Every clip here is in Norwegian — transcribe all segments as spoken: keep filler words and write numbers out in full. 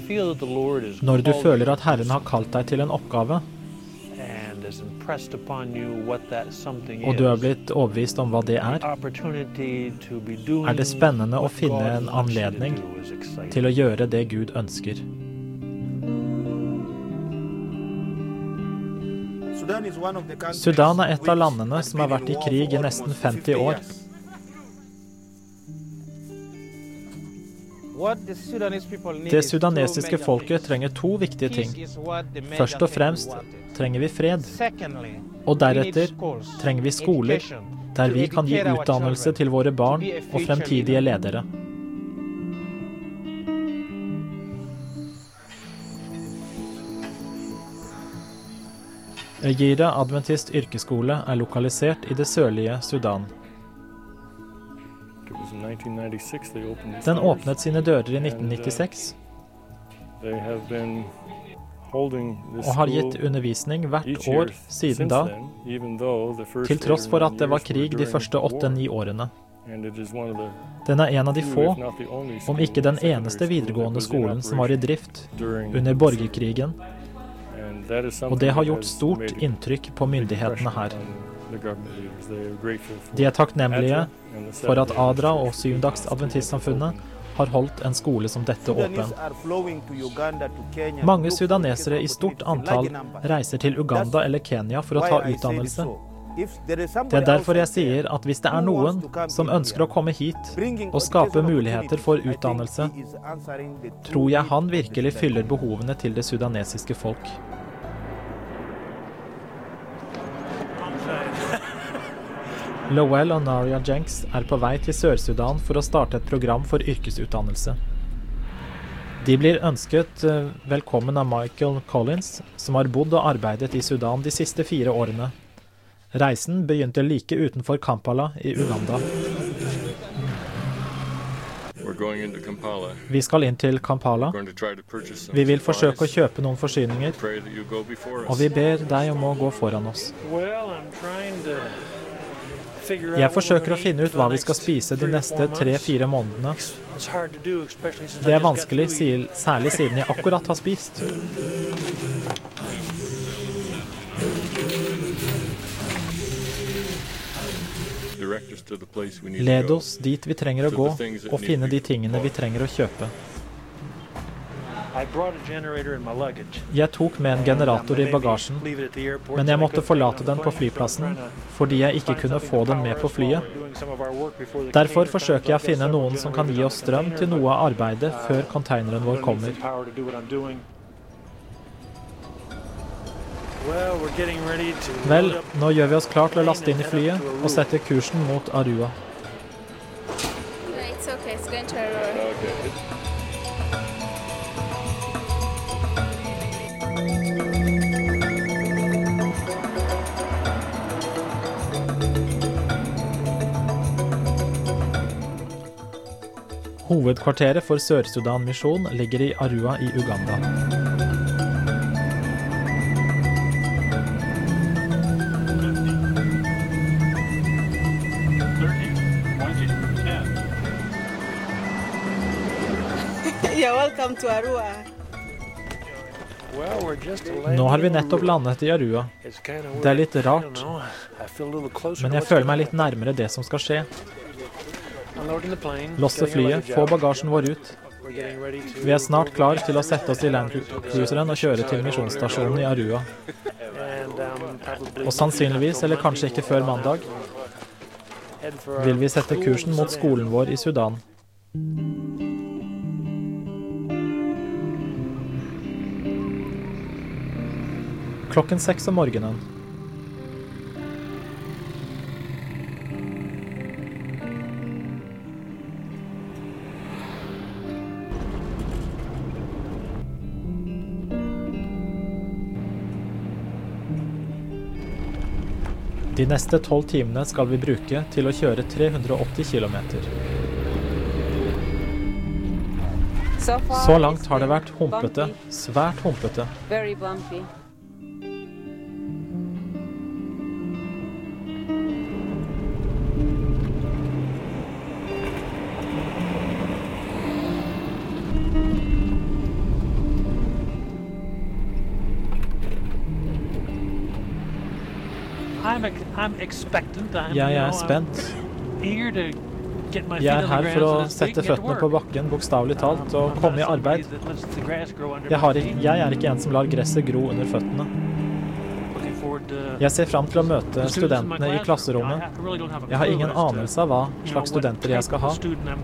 Når du føler at Herren har kalt deg til en oppgave, og du er blitt overbevist om hva det er, er det spennende å finne en anledning til å gjøre det Gud ønsker. Sudan er et av landene som har vært i krig i nesten femti år. Det sudanesiske folket trenger to viktige ting. Først og fremst trenger vi fred, og deretter trenger vi skoler, der vi kan gi utdannelse til våre barn og fremtidige ledere. Gira Adventist yrkesskole er lokalisert i det sørlige Sudan. Den åpnet sine dører i nitten nittiseks, og har gitt undervisning hvert år siden da, til tross for at det var krig de første åtte-ni årene. Den er en av de få, om ikke den eneste videregående skolen som var i drift under borgerkrigen, og det har gjort stort inntrykk på myndighetene her. De er takknemlige for at Adra og Syvdags Adventistsamfunnet har holdt en skole som dette åpen. Mange sudanesere i stort antall reiser til Uganda eller Kenya for å ta utdannelse. Det er derfor jeg sier at hvis det er noen som ønsker å komme hit og skape muligheter for utdannelse, tror jeg han virkelig fyller behovene til det sudanesiske folk. Lowell og Naria Jenks er på vei til Sør-Sudan for å starte et program for yrkesutdannelse. De blir ønsket velkommen av Michael Collins, som har bodd og arbeidet i Sudan de siste fire årene. Reisen begynte like utenfor Kampala i Uganda. Vi skal inn til Kampala. Vi vil forsøke å kjøpe noen forsyninger, og vi ber deg om å gå foran oss. Jeg forsøker å finne ut hva vi skal spise de neste tre-fire månedene. Det er vanskelig, særlig siden jeg akkurat har spist. Led oss dit vi trenger å gå, og finne de tingene vi trenger å kjøpe. Jeg tok med en generator i bagasjen, men jeg måtte forlate den på flyplassen, fordi jeg ikke kunne få den med på flyet. Derfor forsøker jeg å finne noen som kan gi oss strøm til noe av arbeidet før containeren vår kommer. Vel, nå gjør vi oss klar til å laste inn i flyet og sette kursen mot Arua. It's okay, it's going to Arua. Hovedkvarteret for Sør-Sudan Mission ligger i Arua i Uganda. You're welcome to Arua. Nå har vi nettopp landet i Arua. Det er litt rart, men jeg føler meg litt nærmere det som skal skje. Losse flyet, få bagasjen vår ut. Vi er snart klar til å sette oss i landcruiseren og kjøre til misjonsstasjonen i Arua. Og sannsynligvis, eller kanskje ikke før mandag, vil vi sette kursen mot skolen vår i Sudan. Klokken seks om morgenen. De neste tolv timene skal vi bruke til å kjøre tre hundre og åtti kilometer. Så langt har det vært humpete, svært humpete. Jeg er spent. Jeg er her for å sette føttene på bakken, bokstavelig talt, og komme i arbeid. Jeg, har, jeg er ikke en som lar gresset gro under føttene. Jeg ser fram til å møte studentene i klasserommet. Jeg har ingen anelse av hva slags studenter jeg skal ha.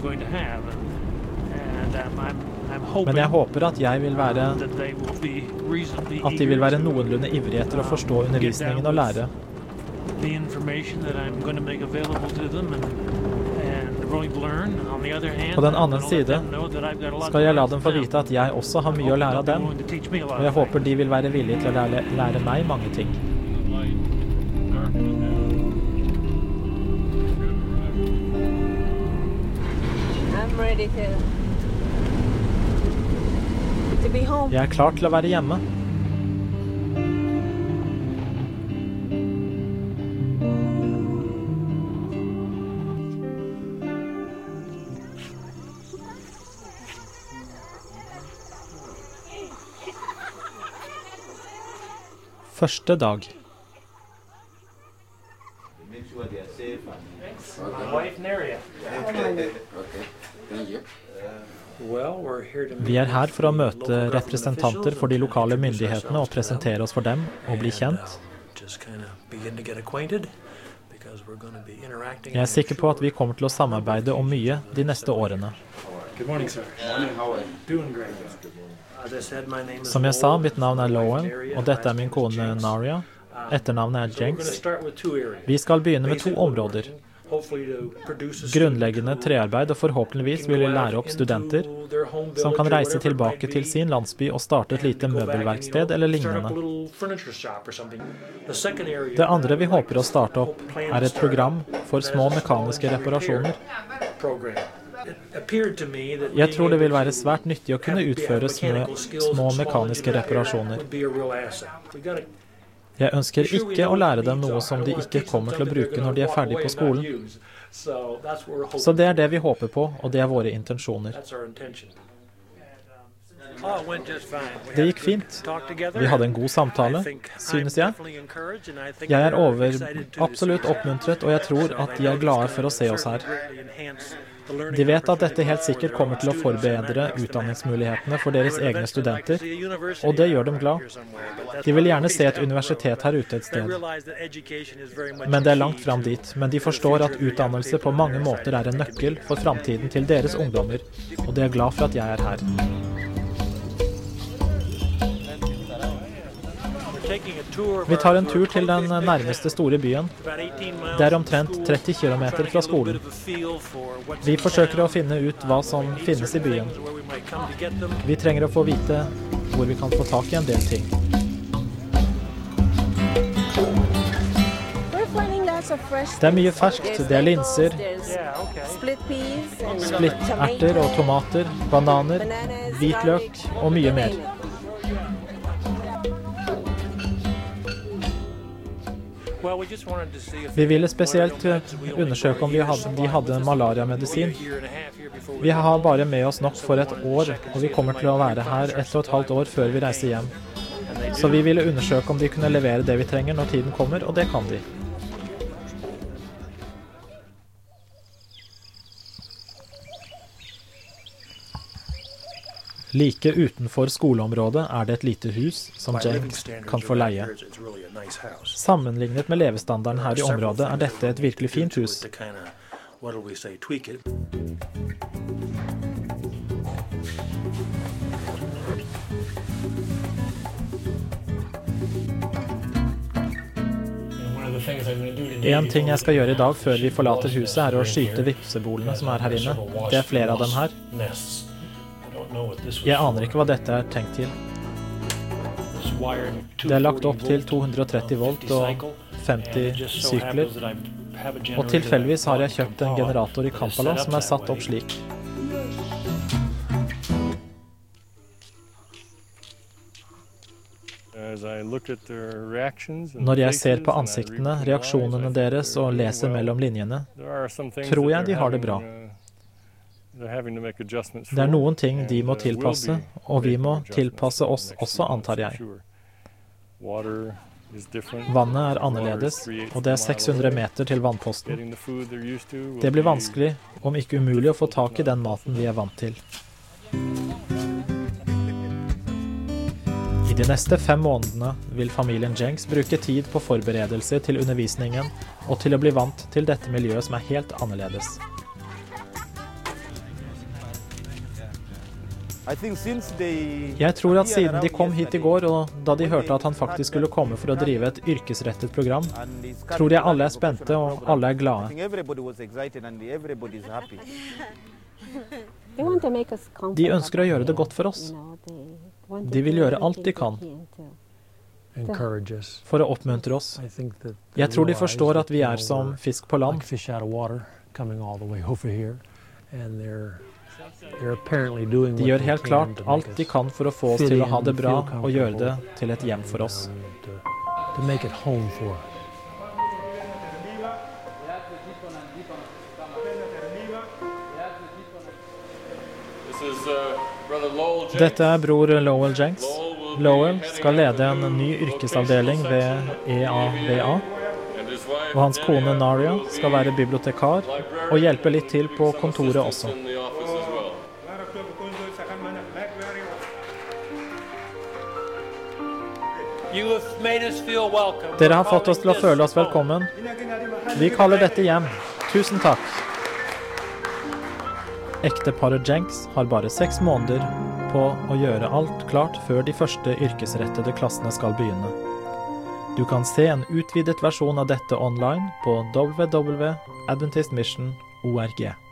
Men jeg håper at jeg vil være at de vil være noenlunde ivrige etter å forstå undervisningen og lære. På den andre side skal jeg la dem få vite at jeg også har mye å lære av dem, og jeg håper de vil være villige til å lære, lære meg mange ting. Jeg er klar til å være hjemme. Første dag. Vi er her for å møte representanter for de lokale myndighetene og presentere oss for dem og bli kjent. Jeg er sikker på at vi kommer til å samarbeide om mye de neste årene. Som jeg sa, mitt navn er Lowen, og dette er min kone Naria. Etternavnet er Jenks. Vi skal begynne med to områder. Grunnleggende trearbeid, og forhåpentligvis vil vi lære opp studenter som kan reise tilbake til sin landsby og starte et lite møbelverksted eller lignende. Det andre vi håper å starte opp er et program for små mekaniske reparasjoner. Jeg tror det vil være svært nyttig å kunne utføre små, små mekaniske reparasjoner. Jeg ønsker ikke å lære dem noe som de ikke kommer til å bruke når de er ferdig på skolen. Så det er det vi håper på, og det er våre intensjoner. Det gikk fint. Vi hadde en god samtale, synes jeg. Jeg er over absolutt oppmuntret, og jeg tror at de er glade for å se oss her. De vet at dette helt sikkert kommer til å forbedre utdanningsmulighetene for deres egne studenter, og det gjør dem glad. De vil gjerne se et universitet her ute et sted. Men det er langt fram dit, men de forstår at utdannelse på mange måter er en nøkkel for framtiden til deres ungdommer, og de er glad for at jeg er her. Vi tar en tur til den nærmeste store byen. Det er omtrent tretti kilometer fra skolen. Vi forsøker å finne ut hva som finnes i byen. Vi trenger å få vite hvor vi kan få tak i en del ting. Det er mye ferskt. Det er linser, splitterter og tomater, bananer, hvitløk og mye mer. Vi ville spesielt undersøke om vi hadde, de hadde malaria-medisin. Vi har bare med oss nok for et år, og vi kommer til å være her ett og et halvt år før vi reiser hjem. Så vi ville undersøke om de kunne levere det vi trenger når tiden kommer, og det kan de. Like utenfor skoleområdet er det et lite hus som Jenks kan få leie. Sammenlignet med levestandarden her i området er dette et virkelig fint hus. En ting jeg skal gjøre i dag før vi forlater huset er å skyte vipsebolene som er her inne. Det er flere av dem her. Jeg aner ikke hva dette er tenkt til. Det er lagt opp til to hundre og tretti volt og femti sykler. Og tilfeldigvis har jeg kjøpt en generator i Kampala som er satt opp slik. Når jeg ser på ansiktene, reaksjonene deres og leser mellom linjene, tror jeg de har det bra. Det er noen ting de må tilpasse, og vi må tilpasse oss også, antar jeg. Vannet er annerledes, og det er seks hundre meter til vannposten. Det blir vanskelig, om ikke umulig, å få tak i den maten vi er vant til. I de neste fem månedene vil familien Jenks bruke tid på forberedelser til undervisningen og til å bli vant til dette miljøet som er helt annerledes. Jeg tror at siden de kom hit i går, og da de hørte at han faktisk skulle komme for å drive et yrkesrettet program, tror jeg alle er spente og alle er glade. De ønsker å gjøre det godt for oss. De vil gjøre alt de kan for å oppmuntre oss. Jeg tror de forstår at vi er som fisk på land. De gjør helt klart alt de kan for å få oss til å ha det bra og gjøre det til et hjem for oss. Dette er bror Lowell Jenks. Lowell skal lede en ny yrkesavdeling ved E A V A, og hans kone Naria skal være bibliotekar og hjelpe litt til på kontoret også. Dere har fått oss til å føle oss velkommen. Vi kaller dette hjem. Tusen takk. Ekteparet Jenks har bare seks måneder på å gjøre alt klart før de første yrkesrettede klassene skal begynne. Du kan se en utvidet versjon av dette online på w w w punktum adventist mission punktum org.